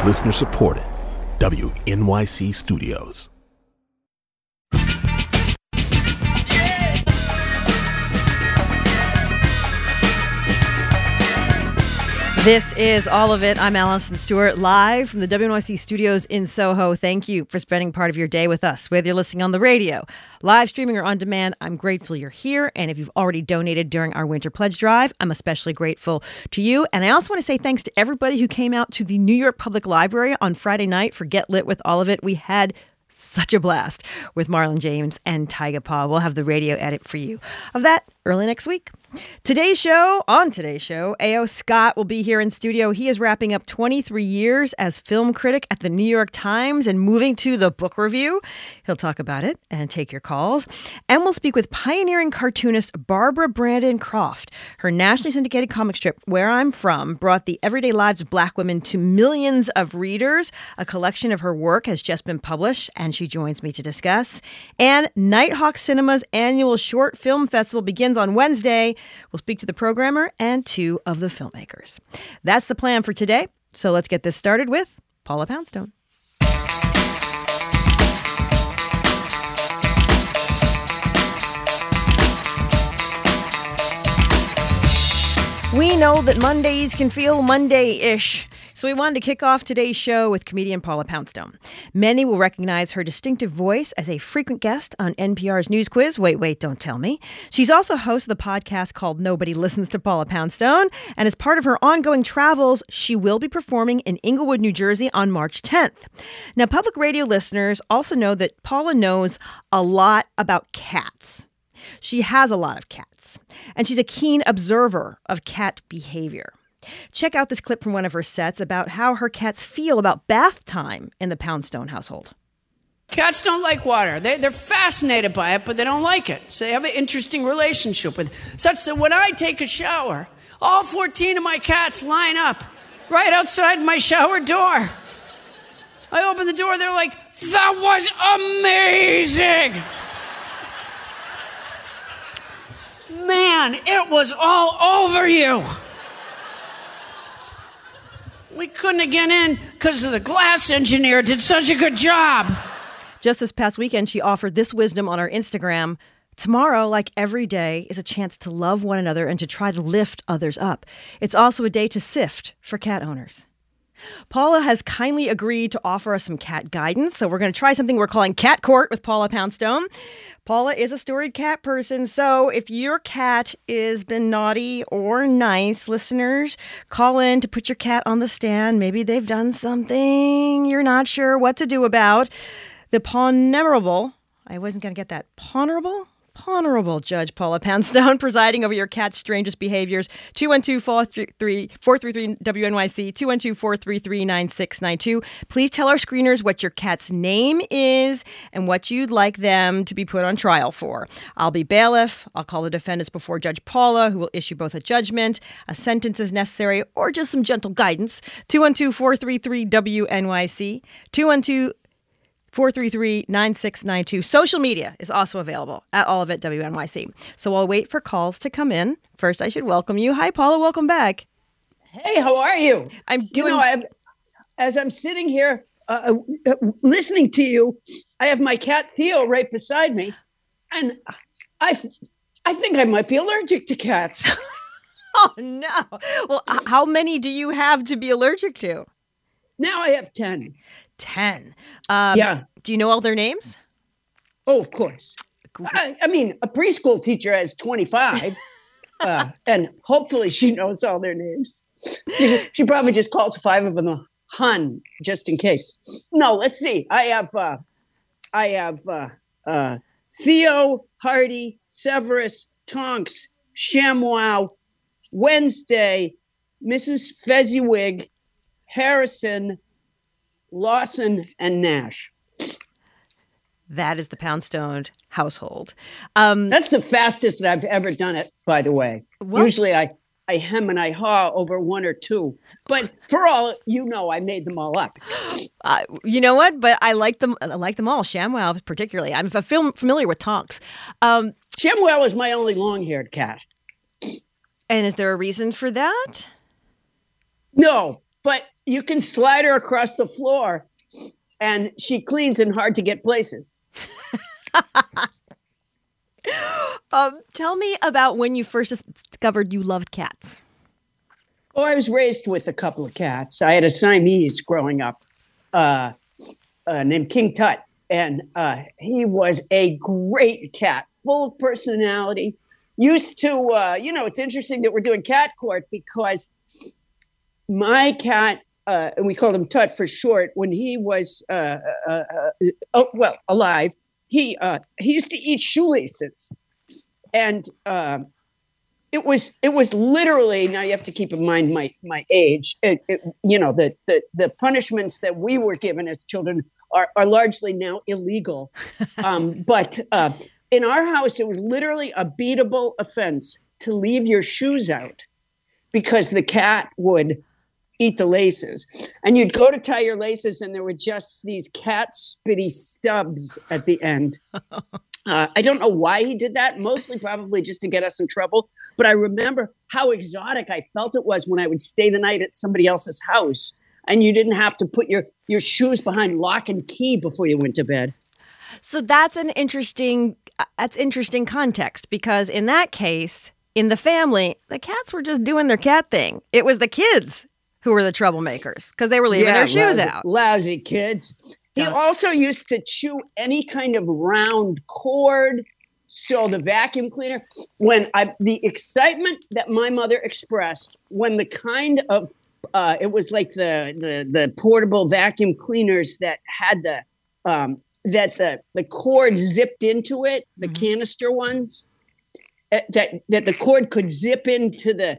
Listener supported. WNYC Studios. This is All of It. I'm Allison Stewart, live from the WNYC Studios in Soho. Thank you for spending part of your day with us, whether you're listening on the radio, live streaming, or on demand. I'm grateful you're here. And if you've already donated during our Winter Pledge Drive, I'm especially grateful to you. And I also want to say thanks to everybody who came out to the New York Public Library on Friday night for Get Lit with All of It. We had such a blast with Marlon James and Tyga Paw. We'll have the radio edit for you of that early next week. Today's show, A.O. Scott will be here in studio. He is wrapping up 23 years as film critic at the New York Times and moving to the book review. He'll talk about it and take your calls. And we'll speak with pioneering cartoonist Barbara Brandon Croft. Her nationally syndicated comic strip, Where I'm From, brought the everyday lives of Black women to millions of readers. A collection of her work has just been published, and she joins me to discuss. And Nighthawk Cinema's annual Short Film Festival begins on Wednesday. We'll speak to the programmer and two of the filmmakers. That's the plan for today. So let's get this started with Paula Poundstone. We know that Mondays can feel Monday-ish. So we wanted to kick off today's show with comedian Paula Poundstone. Many will recognize her distinctive voice as a frequent guest on NPR's News Quiz. Wait, don't tell me. She's also host of the podcast called Nobody Listens to Paula Poundstone. And as part of her ongoing travels, she will be performing in Englewood, New Jersey on March 10th. Now, public radio listeners also know that Paula knows a lot about cats. She has a lot of cats. And she's a keen observer of cat behavior. Check out this clip from one of her sets about how her cats feel about bath time in the Poundstone household. Cats don't like water. They're fascinated by it, but they don't like it. So they have an interesting relationship with it. Such that when I take a shower, all 14 of my cats line up right outside my shower door. I open the door, they're like, "That was amazing! Man, it was all over you!" We couldn't get in because the glass engineer did such a good job. Just this past weekend, she offered this wisdom on her Instagram. Tomorrow, like every day, is a chance to love one another and to try to lift others up. It's also a day to sift for cat owners. Paula has kindly agreed to offer us some cat guidance, so we're going to try something we're calling Cat Court with Paula Poundstone. Paula is a storied cat person, so if your cat has been naughty or nice, listeners, call in to put your cat on the stand. Maybe they've done something you're not sure what to do about. The Ponerable, I wasn't going to get that, Ponerable Judge Paula Poundstone, presiding over your cat's strangest behaviors. 212-433-WNYC, 212-433-9692. Please tell our screeners what your cat's name is and what you'd like them to be put on trial for. I'll be bailiff. I'll call the defendants before Judge Paula, who will issue both a judgment, a sentence as necessary, or just some gentle guidance. 212-433-WNYC, 212-433-9692. Social media is also available at All of It WNYC. So I'll wait for calls to come in. First, I should welcome you. Hi, Paula. Welcome back. Hey, how are you? I'm doing... as I'm sitting here listening to you, I have my cat Theo right beside me. And I think I might be allergic to cats. Oh, no. Well, how many do you have to be allergic to? Now I have 10. 10. Yeah. Do you know all their names? Oh, of course. I mean, a preschool teacher has 25. And hopefully she knows all their names. She probably just calls 5 of them a hun, just in case. No, let's see. I have Theo, Hardy, Severus, Tonks, ShamWow, Wednesday, Mrs. Fezziwig, Harrison, Lawson, and Nash. That is the Poundstone household. That's the fastest that I've ever done it, by the way. Well, usually I hem and I haw over 1 or 2. But for all you know, I made them all up. You know what? But I like them. I like them all. ShamWow particularly. I'm familiar with Tonks. ShamWow is my only long-haired cat. And is there a reason for that? No, but you can slide her across the floor and she cleans in hard to get places. Tell me about when you first discovered you loved cats. Oh, I was raised with a couple of cats. I had a Siamese growing up named King Tut. And he was a great cat, full of personality. Used to, it's interesting that we're doing cat court because my cat, and we called him Tut for short, when he was, alive, he used to eat shoelaces. And it was literally, now you have to keep in mind my age, the punishments that we were given as children are largely now illegal. But in our house, it was literally a beatable offense to leave your shoes out because the cat would eat the laces. And you'd go to tie your laces and there were just these cat spitty stubs at the end. I don't know why he did that, mostly probably just to get us in trouble. But I remember how exotic I felt it was when I would stay the night at somebody else's house and you didn't have to put your shoes behind lock and key before you went to bed. So that's interesting context, because in that case, in the family, the cats were just doing their cat thing. It was the kids who were the troublemakers because they were leaving their shoes out. Lousy kids. He also used to chew any kind of round cord. So the vacuum cleaner, the excitement that my mother expressed when the kind of it was like the portable vacuum cleaners that had the cord zipped into it, the canister ones, that the cord could zip into the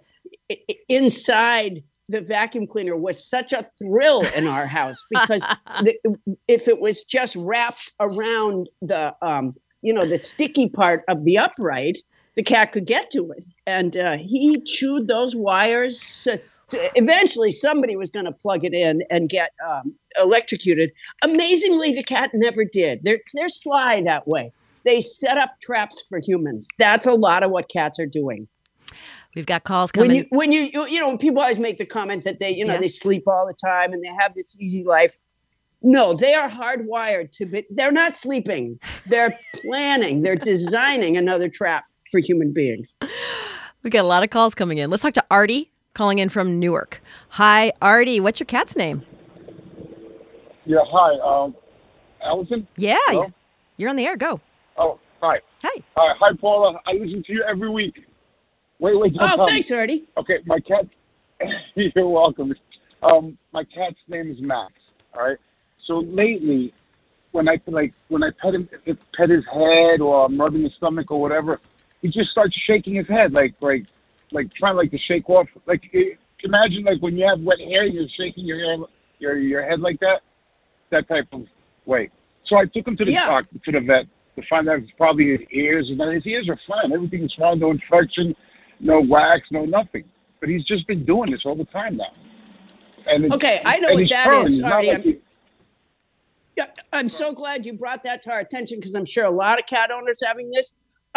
inside the vacuum cleaner was such a thrill in our house because if it was just wrapped around the sticky part of the upright, the cat could get to it. And he chewed those wires. So eventually somebody was going to plug it in and get electrocuted. Amazingly, the cat never did. They're sly that way. They set up traps for humans. That's a lot of what cats are doing. We've got calls coming. When people always make the comment that they sleep all the time and they have this easy life. No, they are hardwired to be. They're not sleeping. They're planning. They're designing another trap for human beings. We've got a lot of calls coming in. Let's talk to Artie, calling in from Newark. Hi, Artie. What's your cat's name? Yeah, hi. Allison? Yeah, you're on the air. Go. Oh, hi. Hi. Hi, Paula. I listen to you every week. Wait. Thanks, Artie. Okay, my cat. You're welcome. My cat's name is Max. All right. So lately, when I pet his head or I'm rubbing his stomach or whatever, he just starts shaking his head like trying to shake off. Imagine when you have wet hair, you're shaking your head like that type of way. So I took him to the vet to find out it's probably his ears, and his ears are fine. Everything is fine. No infection, no wax, no nothing. But he's just been doing this all the time now. Okay, I know what that is, Artie. I'm so glad you brought that to our attention because I'm sure a lot of cat owners having this.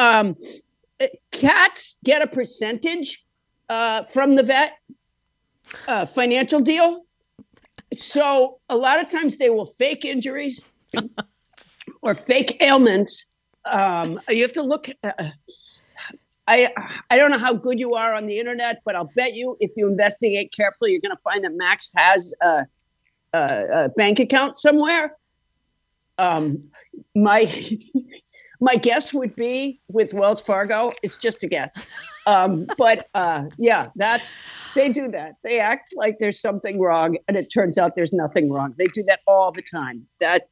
Cats get a percentage from the vet, financial deal. So a lot of times they will fake injuries or fake ailments. You have to look. I don't know how good you are on the internet, but I'll bet you if you investigate carefully, you're going to find that Max has a bank account somewhere. My guess would be with Wells Fargo. It's just a guess. But they do that. They act like there's something wrong and it turns out there's nothing wrong. They do that all the time.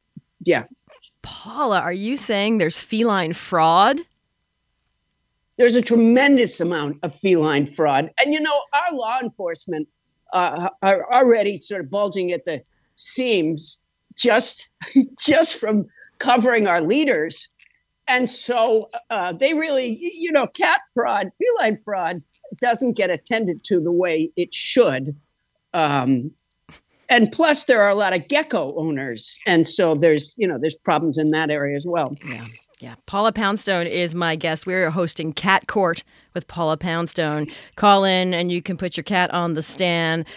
Paula, are you saying there's feline fraud? There's a tremendous amount of feline fraud. And, our law enforcement are already sort of bulging at the seams just from covering our leaders. And so they really, cat fraud, feline fraud doesn't get attended to the way it should. And plus there are a lot of gecko owners. And so there's problems in that area as well. Yeah. Paula Poundstone is my guest. We're hosting Cat Court with Paula Poundstone. Call in and you can put your cat on the stand.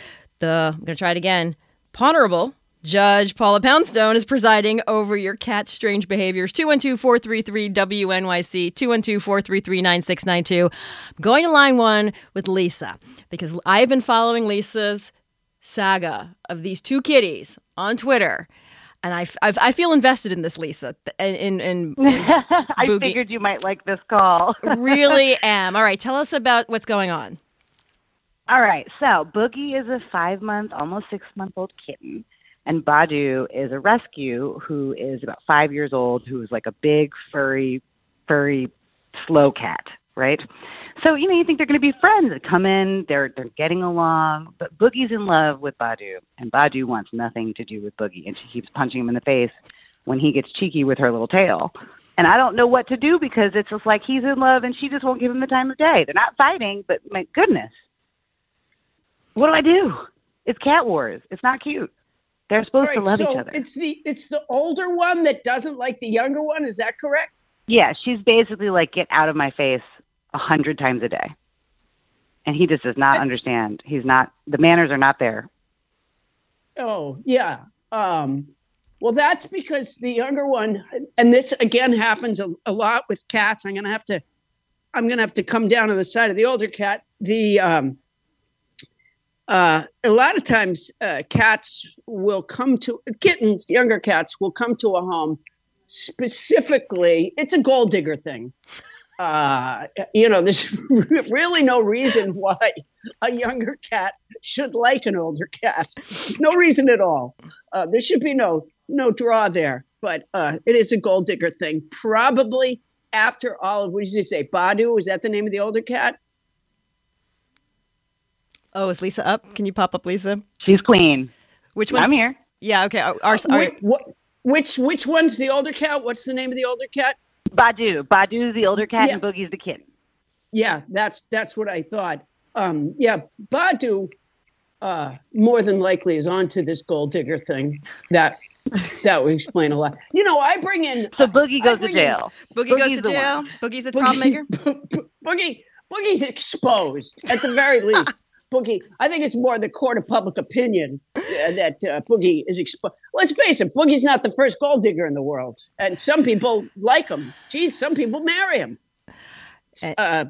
I'm going to try it again. Honorable Judge Paula Poundstone is presiding over your cat's strange behaviors. 212-433-WNYC, 212-433-9692. I'm going to line one with Lisa because I've been following Lisa's saga of these two kitties on Twitter. And I feel invested in this, Lisa. In I figured you might like this call. Really am. All right, tell us about what's going on. All right, so Boogie is a 5-month, almost 6-month-old kitten. And Badu is a rescue who is about 5 years old, who is like a big, furry, slow cat, right? So, you think they're going to be friends. They come in, they're getting along, but Boogie's in love with Badu, and Badu wants nothing to do with Boogie, and she keeps punching him in the face when he gets cheeky with her little tail. And I don't know what to do because it's just like he's in love, and she just won't give him the time of day. They're not fighting, but my goodness. What do I do? It's cat wars. It's not cute. They're supposed to love each other. It's the older one that doesn't like the younger one. Is that correct? Yeah, she's basically like, get out of my face 100 times a day. And he just does not understand. The manners are not there. Oh, yeah. Well, that's because the younger one, and this again happens a lot with cats. I'm gonna have to come down on the side of the older cat. A lot of times younger cats will come to a home specifically. It's a gold digger thing. There's really no reason why a younger cat should like an older cat. No reason at all. There should be no draw there, but it is a gold digger thing. Probably after all of, what did you say, Badu? Is that the name of the older cat? Oh, is Lisa up? Can you pop up Lisa? She's queen. Which one? I'm here. Yeah, okay. Which one's the older cat? What's the name of the older cat? Badu. Badu's the older cat, and Boogie's the kitten. Yeah, that's what I thought. Badu more than likely is onto this gold digger thing. That would explain a lot. I bring in... So Boogie goes to jail. Boogie goes to jail? Boogie's the problem maker? Boogie's exposed, at the very least. Boogie, I think it's more the court of public opinion that Boogie is exposed. Let's face it, Boogie's not the first gold digger in the world, and some people like him. Geez, some people marry him. Yeah,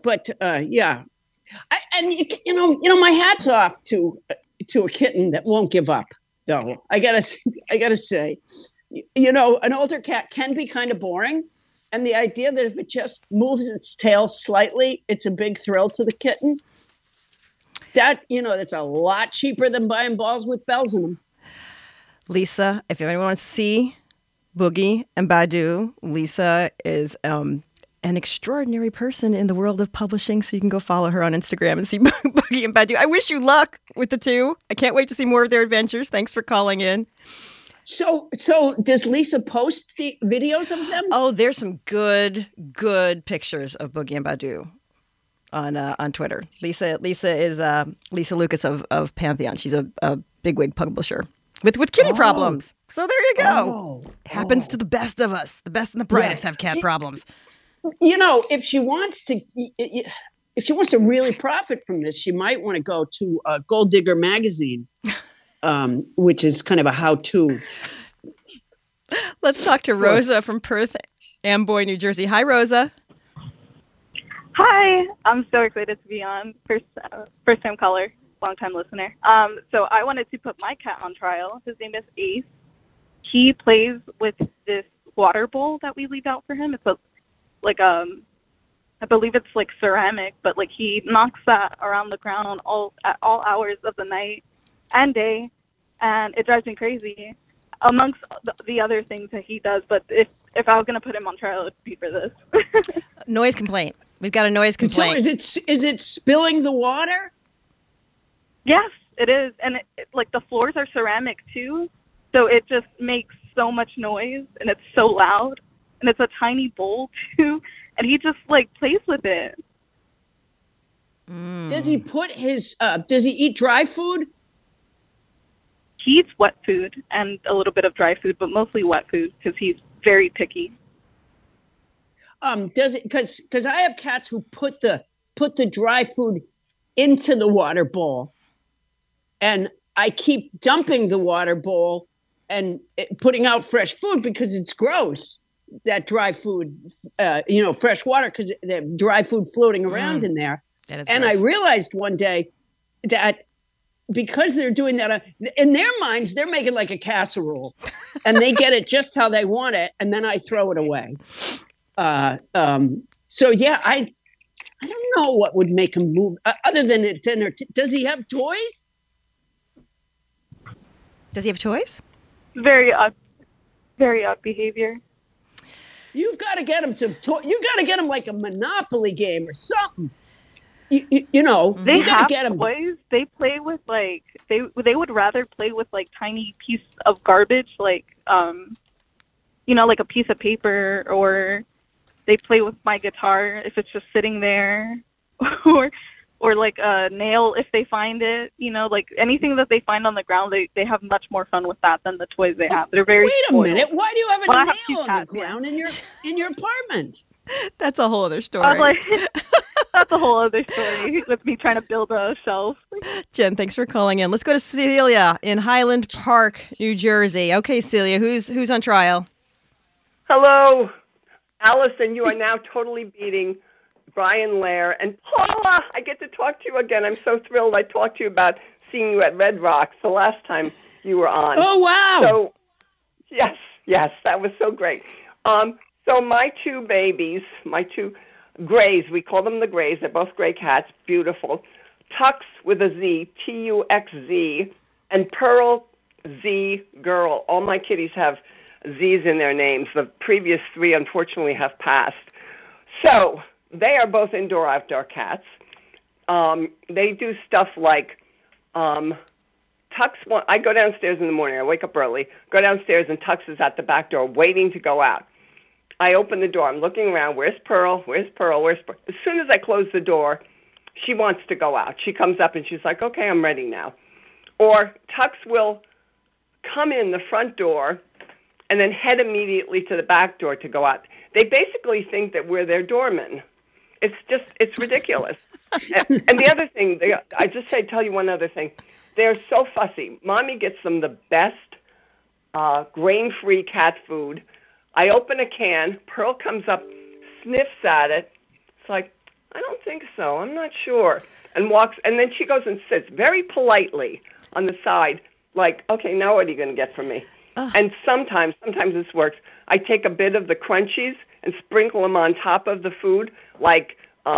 my hat's off to a kitten that won't give up. Though I gotta say, an older cat can be kind of boring, and the idea that if it just moves its tail slightly, it's a big thrill to the kitten. That's a lot cheaper than buying balls with bells in them. Lisa, if anyone wants to see Boogie and Badu, Lisa is an extraordinary person in the world of publishing, so you can go follow her on Instagram and see Boogie and Badu. I wish you luck with the two. I can't wait to see more of their adventures. Thanks for calling in. So does Lisa post the videos of them? Oh, there's some good pictures of Boogie and Badu on Twitter. Lisa is Lisa Lucas of Pantheon. She's a bigwig publisher with kitty problems. So there you go. Happens to the best of us. The best and the brightest have cat problems. If she wants to really profit from this, she might want to go to Gold Digger magazine, which is kind of a how-to. Let's talk to Rosa from Perth Amboy, New Jersey. Hi, Rosa. Hi, I'm so excited to be on. First time caller, long time listener. So I wanted to put my cat on trial. His name is Ace. He plays with this water bowl that we leave out for him. It's I believe it's like ceramic, but like he knocks that around the ground at all hours of the night and day, and it drives me crazy. Amongst the other things that he does, but if I was going to put him on trial, it would be for this. Noise complaint. We've got a noise complaint. So is it spilling the water? Yes, it is. And like the floors are ceramic too. So it just makes so much noise and it's so loud and it's a tiny bowl too. And he just like plays with it. Does he does he eat dry food? He eats wet food and a little bit of dry food, but mostly wet food because he's very picky. Does it? Because I have cats who put the dry food into the water bowl, and I keep dumping the water bowl and putting out fresh food because it's gross. That dry food, fresh water, because they have dry food floating around in there. And gross. I realized one day that because they're doing that, in their minds, they're making like a casserole and they get it just how they want it. And then I throw it away. So, yeah, I don't know what would make him move other than it's does he have toys? Does he have toys? Very odd behavior. You've got to get him some toys. You got to get him like a Monopoly game or something. You know, they you have get them. Toys. They play with like they would rather play with like tiny piece of garbage, like like a piece of paper, or they play with my guitar if it's just sitting there, or like a nail if they find it. Like anything that they find on the ground, they have much more fun with that than the toys they have. They're very. Wait a spoiled. minute! Why do you have a nail on the ground in your apartment? That's a whole other story. That's a whole other story with me trying to build a shelf. Jen, thanks for calling in. Let's go to Celia in Highland Park, New Jersey. Okay, Celia, who's on trial? Hello, Allison. You are now totally beating Brian Lair. And Paula, I get to talk to you again. I'm so thrilled. I talked to you about seeing you at Red Rocks the last time you were on. Oh, wow. So, yes, that was so great. So my two babies, my two Grays, we call them the Grays. They're both gray cats, beautiful. Tux with a Z, T-U-X-Z, and Pearl Z Girl. All my kitties have Z's in their names. The previous three, unfortunately, have passed. So they are both indoor-outdoor cats. They do stuff like Tux. I go downstairs in the morning. I wake up early, go downstairs, and Tux is at the back door waiting to go out. I open the door. I'm looking around. Where's Pearl? Where's Pearl? Where's Pearl? As soon as I close the door, she wants to go out. She comes up and she's like, okay, I'm ready now. Or Tux will come in the front door and then head immediately to the back door to go out. They basically think that we're their doormen. It's ridiculous. and the other thing, tell you one other thing. They're so fussy. Mommy gets them the best grain-free cat food. I open a can, Pearl comes up, sniffs at it. It's like, I don't think so, I'm not sure. And walks, and then she goes and sits very politely on the side, like, okay, now what are you going to get from me? And sometimes this works. I take a bit of the crunchies and sprinkle them on top of the food, like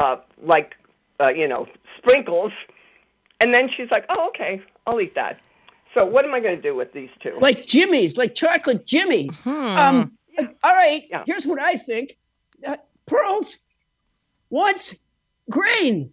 sprinkles. And then she's like, oh, okay, I'll eat that. So what am I going to do with these two? Like Jimmy's, like chocolate Jimmy's. All right, Here's what I think. Pearls wants grain.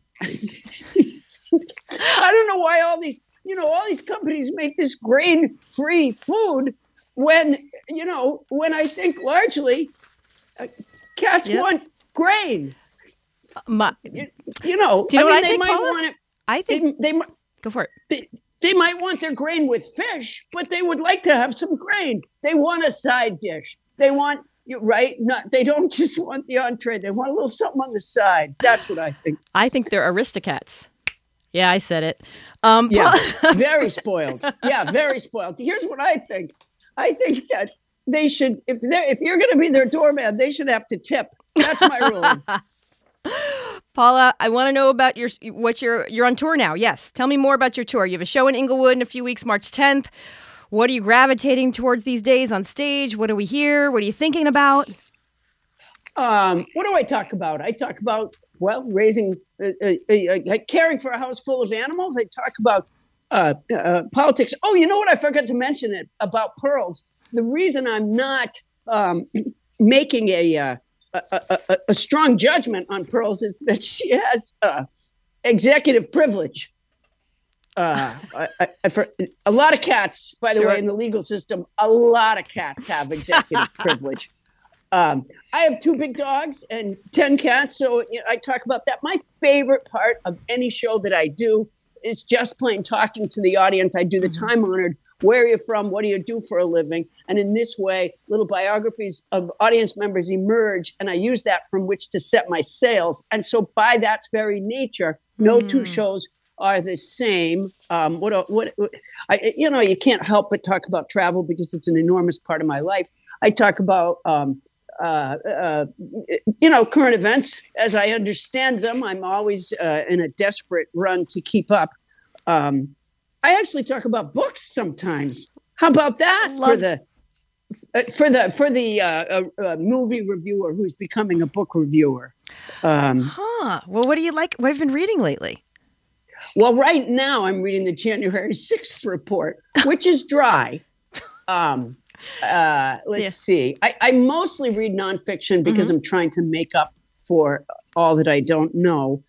I don't know why all these companies make this grain-free food when I think largely cats want grain. Do you know what I think, might Paula? want it. I think they might go for it. They might want their grain with fish, but they would like to have some grain. They want a side dish. They want they don't just want the entree. They want a little something on the side. That's what I think. I think they're aristocats. Yeah, I said it. Very spoiled. Yeah, very spoiled. Here's what I think. I think that they should, if you're going to be their doorman, they should have to tip. That's my ruling. Paula, I want to know about you're on tour now. Yes. Tell me more about your tour. You have a show in Inglewood in a few weeks, March 10th. What are you gravitating towards these days on stage? What do we hear? What are you thinking about? What do I talk about? I talk about, raising, caring for a house full of animals. I talk about politics. Oh, you know what? I forgot to mention it about Pearls. The reason I'm not making a strong judgment on Pearls is that she has executive privilege. For a lot of cats, by the way, in the legal system, a lot of cats have executive privilege. I have 2 big dogs and 10 cats, so I talk about that. My favorite part of any show that I do is just plain talking to the audience. I do the time-honored, where are you from, what do you do for a living? And in this way, little biographies of audience members emerge, and I use that from which to set my sails. And so by that very nature, no 2 shows are the same. You can't help but talk about travel because it's an enormous part of my life. I talk about, current events as I understand them. I'm always in a desperate run to keep up. I actually talk about books sometimes. How about that for the movie reviewer who's becoming a book reviewer? Well, what do you like? What have you been reading lately? Well, right now I'm reading the January 6th report, which is dry. Let's see. I mostly read nonfiction because I'm trying to make up for all that I don't know.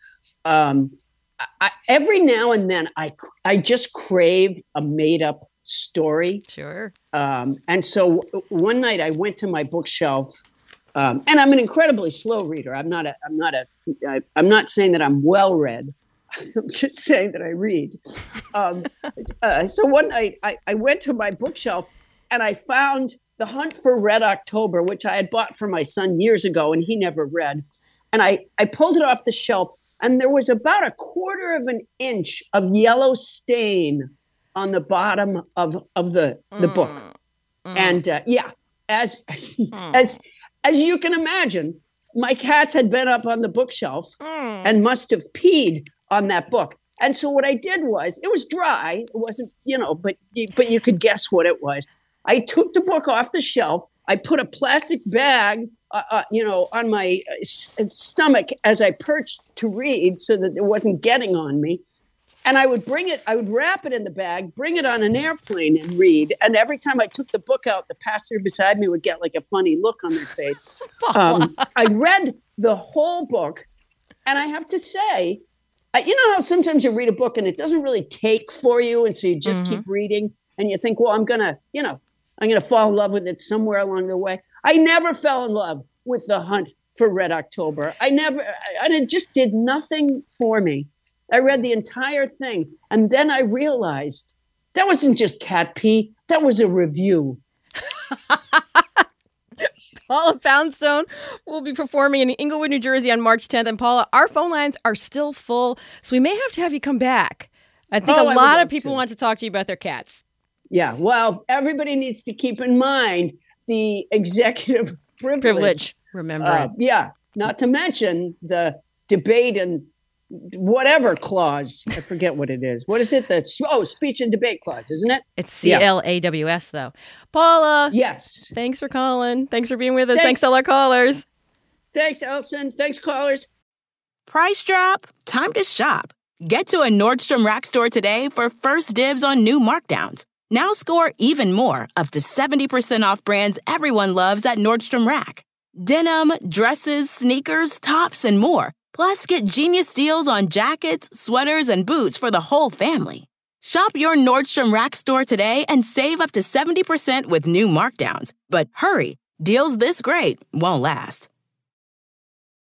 Every now and then I just crave a made up story. Sure. And so one night I went to my bookshelf, and I'm an incredibly slow reader. I'm not saying that I'm well read. I'm just saying that I read. So one night I went to my bookshelf and I found The Hunt for Red October, which I had bought for my son years ago and he never read. And I pulled it off the shelf and there was about 1/4 of an inch of yellow stain on the bottom of the book. And as you can imagine, my cats had been up on the bookshelf and must have peed on that book. And so what I did was, it was dry. It wasn't, but you could guess what it was. I took the book off the shelf. I put a plastic bag, on my stomach as I perched to read so that it wasn't getting on me. And I would wrap it in the bag, bring it on an airplane and read. And every time I took the book out, the passenger beside me would get like a funny look on their face. I read the whole book. And I have to say, you know how sometimes you read a book and it doesn't really take for you. And so you just keep reading and you think, well, I'm going to fall in love with it somewhere along the way. I never fell in love with The Hunt for Red October. It just did nothing for me. I read the entire thing. And then I realized that wasn't just cat pee. That was a review. Paula Poundstone will be performing in Englewood, New Jersey on March 10th. And Paula, our phone lines are still full, so we may have to have you come back. I think a lot of people want to talk to you about their cats. Yeah, well, everybody needs to keep in mind the executive privilege. Remember it. Yeah, not to mention the debate and whatever clause. I forget what it is. What is it? Speech and debate clause, isn't it? It's CLAWS, though. Paula. Yes. Thanks for calling. Thanks for being with us. Thanks to all our callers. Thanks, Elson. Thanks, callers. Price drop? Time to shop. Get to a Nordstrom Rack store today for first dibs on new markdowns. Now score even more, up to 70% off brands everyone loves at Nordstrom Rack. Denim, dresses, sneakers, tops, and more. Plus, get genius deals on jackets, sweaters, and boots for the whole family. Shop your Nordstrom Rack store today and save up to 70% with new markdowns. But hurry, deals this great won't last.